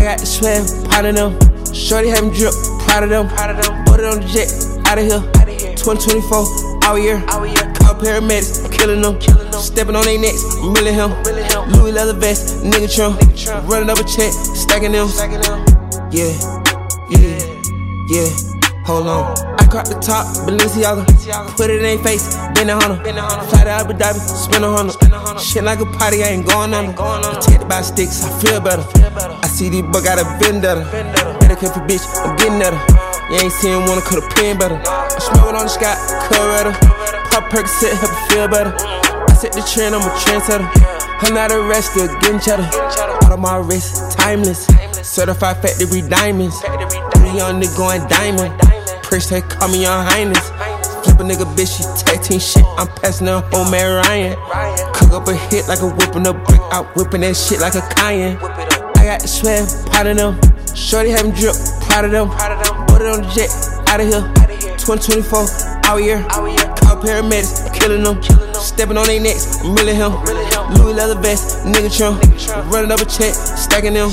got the swag, pot of them. Shorty having drip, proud of them. Put it on the jet, out of here. 2024, all year. Call paramedics, I'm killing them. Stepping on their necks, I'm really him. Louis leather vest, nigga Trump. Running up a check, stacking them. Yeah. Hold on. I caught the top, Balenciaga. Put it in their face, been a hunter. Fly to Abu Dhabi, spin a hundred. Shit like a party, I ain't going under. Protected by sticks, I feel better. I see these bugs got a vendetta. Better careful bitch, I'm getting at her. You ain't seen one, I could've penned better. I'm smoking on the sky, Coretta. Pop Percocet, help it feel better. I set the trend, I'm a trendsetter. I'm not arrested, getting cheddar. Out of my wrist, timeless. Certified factory diamonds. Young nigga going diamond. Prince, they call me Your Highness. Flip a nigga bitch, she tag team shit. I'm passing her home, Mary Ryan. Cook up a hit like a whipping a brick out, whipping that shit like a Cayenne. I got the swag, pot of them. Shorty having drip, proud of them. Put it on the jet, out of here. 2024, all year. Call paramedics, I'm killing them. Stepping on their necks, I'm really him. Louis leather vest, nigga Trump. Running up a check, stacking them.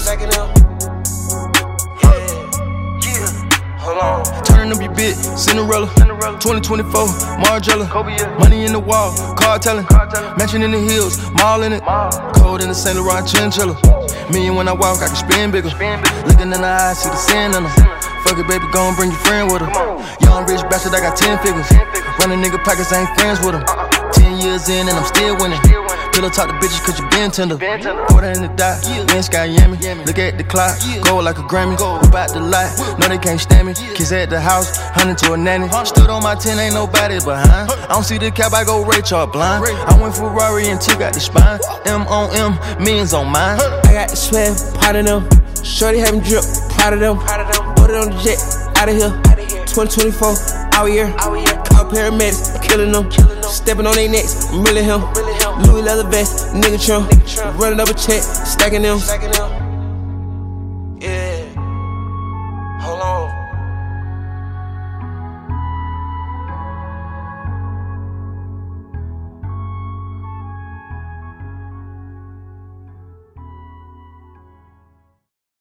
Turning up your bitch, Cinderella. 2024, Margiela. Money in the wall, car telling. Mansion in the hills, mall in it. Cold in the Saint Laurent chinchilla. Me and when I walk, I can spin bigger. Looking in the eyes, see the sin in her. Fuck it, baby, gon' bring your friend with her. Young rich bastard, I got 10 figures. Running nigga pockets, I ain't friends with them. 10 years in and I'm still winning. Pillow talk to bitches cause you been tender. Put her in the dot, wind sky yummy. Look at the clock, gold like a Grammy. Whip out the light, no they can't stand me. Kids at the house, hunting to a nanny. Stood on my 10, ain't nobody behind. I don't see the cap, I go Ray Charles blind. I went Ferrari and took out the spine. M on M, millions on mine. I got the swag, pot of them. Shorty having drip, proud of them. Put it on the jet, out of here. 2024, all year. Call paramedics, I'm killing them. Stepping on their necks, I'm really him. Louis leather vest, nigga Trump. Running up a check, stacking them.